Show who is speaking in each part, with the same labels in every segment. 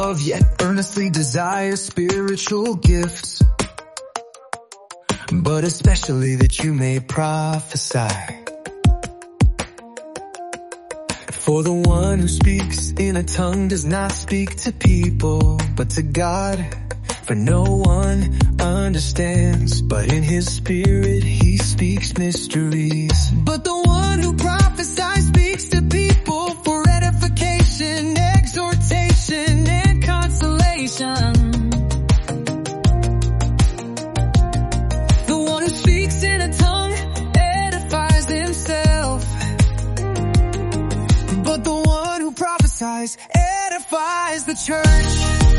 Speaker 1: love, yet earnestly desire spiritual gifts, but especially that you may prophesy. For the one who speaks in a tongue does not speak to people, but to God. For no one understands, but in his spirit he speaks mysteries. But the one who prophesies speaks to people for edification, exhortation, and consolation. The one who speaks in a tongue edifies himself, but the one who prophesies edifies the church.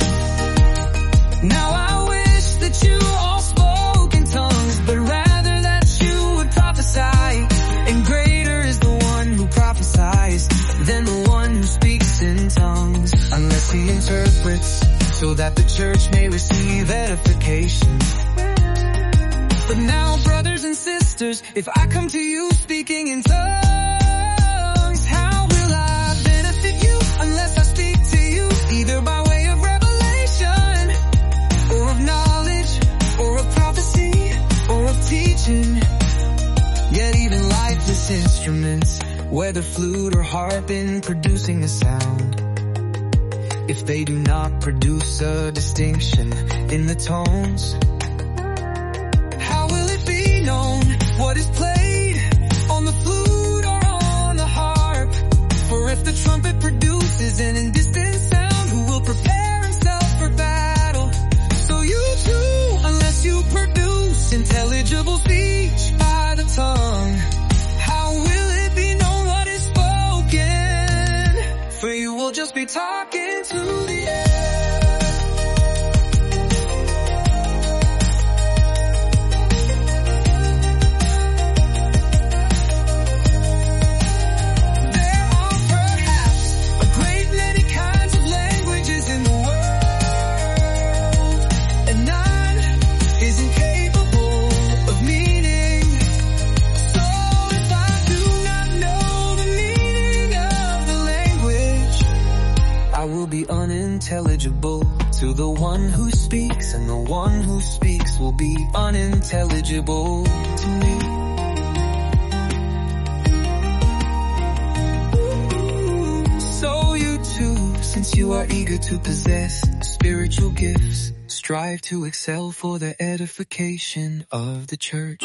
Speaker 1: Now I wish that you all spoke in tongues, but rather that you would prophesy. And greater is the one who prophesies than the one who speaks in tongues, unless he interprets, so that the church may receive edification. But now, brothers and sisters, if I come to you speaking in tongues, how will I benefit you unless I speak to you either by way of revelation, or of knowledge, or of prophecy, or of teaching? Yet even lifeless instruments, whether flute or harp, in producing a sound, if they do not produce a distinction in the tones, how will it be known what is played on the flute or on the harp? For if the trumpet produces an indistinct sound, who will prepare himself for battle? So you too, unless you produce intelligible speech by the tongue, how will it be known what is spoken? For you will just be talking to the air. There are perhaps a great many kinds of languages in the world, and none is incapable of meaning. So if I do not know the meaning of the language, I will be unintelligible to the one who speaks, and the one who speaks will be unintelligible to me. So you too, since you are eager to possess spiritual gifts, strive to excel for the edification of the church.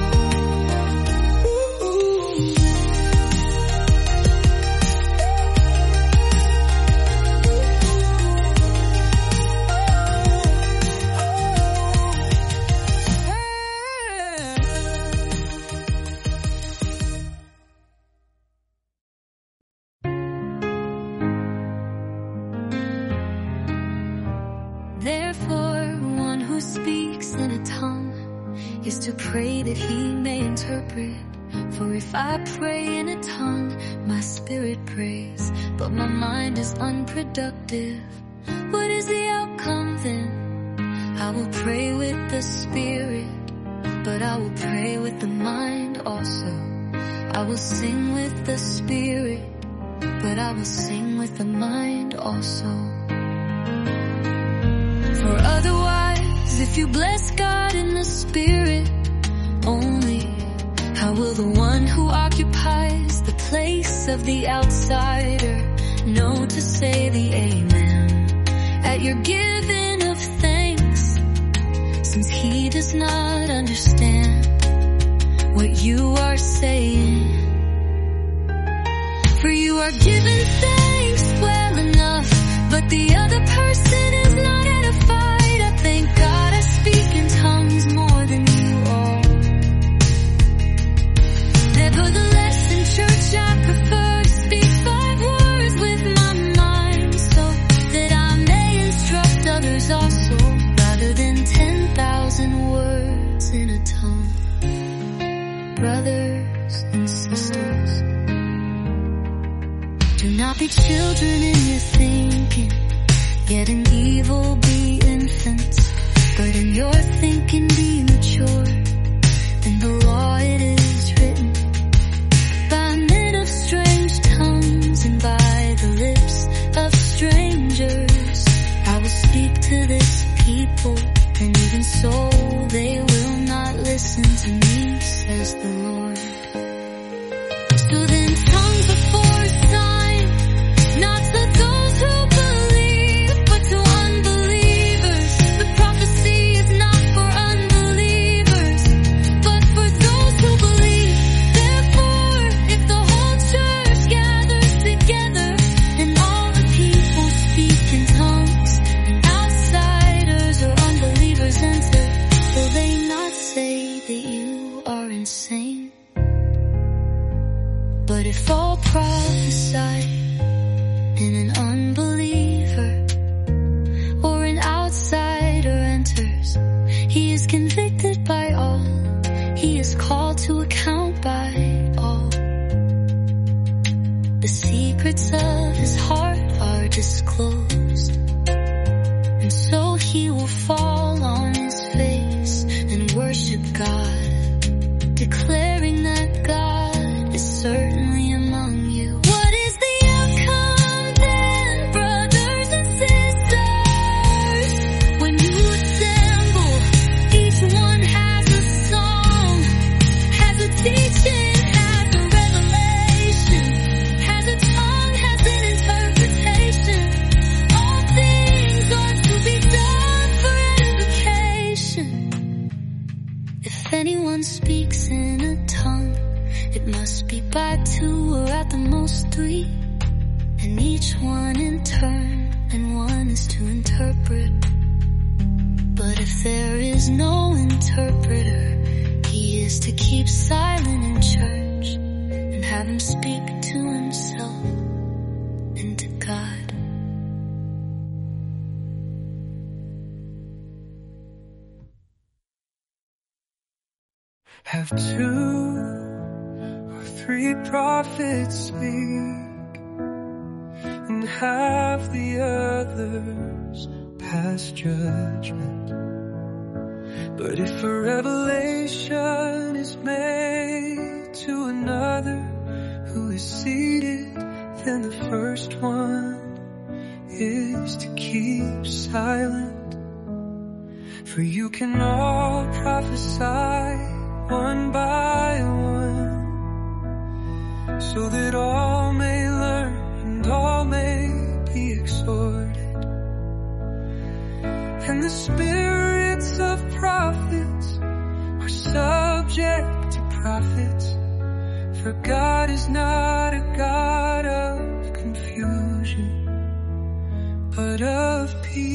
Speaker 2: Therefore, one who speaks in a tongue is to pray that he may interpret. For if I pray in a tongue, my spirit prays, but my mind is unproductive. What is the outcome then? I will pray with the spirit, but I will pray with the mind also. I will sing with the spirit, but I will sing with the mind also. For otherwise, if you bless God in the spirit only, how will the one who occupies the place of the outsider know to say the amen at your giving of thanks, since he does not understand what you are saying? For you are giving thanks well enough, but the other person is not edified. I thank God I speak in tongues more than you all. Nevertheless, in church I prefer to speak 5 words with my mind, so that I may instruct others also, rather than 10,000 words in a tongue. Brothers and sisters, do not be children in your thinking, yet in evil be infants, but in your thinking be mature. In the law it is written, by men of strange tongues and by the lips of strangers to this people, and even so they will not listen to me, says the Lord. So then tongues are for a sign, not to those who believe, but to unbelievers. The prophecy is not for unbelievers, but for those who believe. Therefore, if the whole church gathers together, and all the people speak in tongues, and outsiders or unbelievers enter, will they not say that you are insane? But if all prophesy, and an unbeliever or an outsider enters, he is convicted by all, he is called to account by all. The secrets of his heart are disclosed, and so he will fall on his face and worship God, declaring that God is certainly among you. What is the outcome then, brothers and sisters? When you assemble, each one has a song, has a teaching, has a revelation, has a tongue, has an interpretation. All things are to be done for edification. If anyone speaks in a tongue, it must be by two or at the most three, and each one in turn, and one is to interpret. But if there is no interpreter, he is to keep silent in church, and have him speak to himself and to God.
Speaker 1: Have 2 or 3 prophets speak, and have the others pass judgment. But if a revelation is made to another who is seated, then the first one is to keep silent. For you can all prophesy one by one, so that all may learn and all may be exhorted. And the spirits of prophets are subject to prophets, for God is not a God of confusion, but of peace.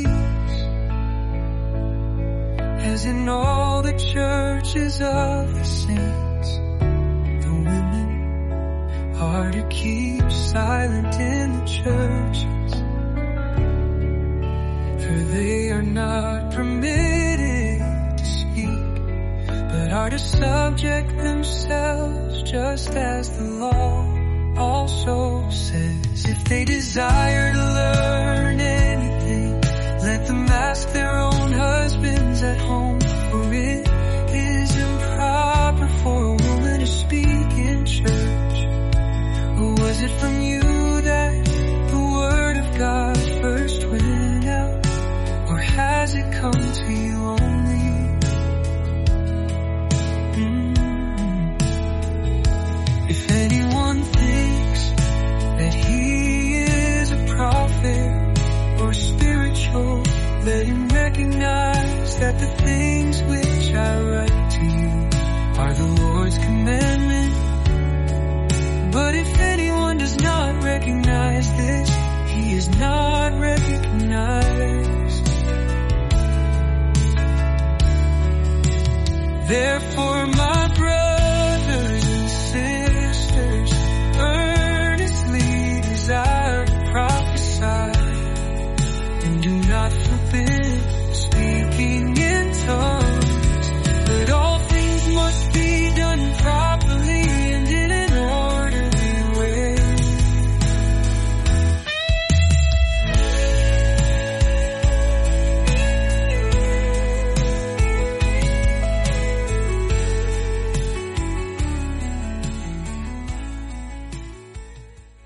Speaker 1: As in all the churches of the saints, the women are to keep silent in the churches, for they are not permitted to speak, but are to subject themselves, just as the law also says. If they desire to learn anything, let them ask their own husbands at home, for it is improper for a woman to speak in church. Or was it from you that the word of God first went out? Or has it come to you only? If anyone thinks that he is a prophet or spiritual, let him recognize that the things which I write to you are the Lord's commandment. But if anyone does not recognize this, he is not recognized. Therefore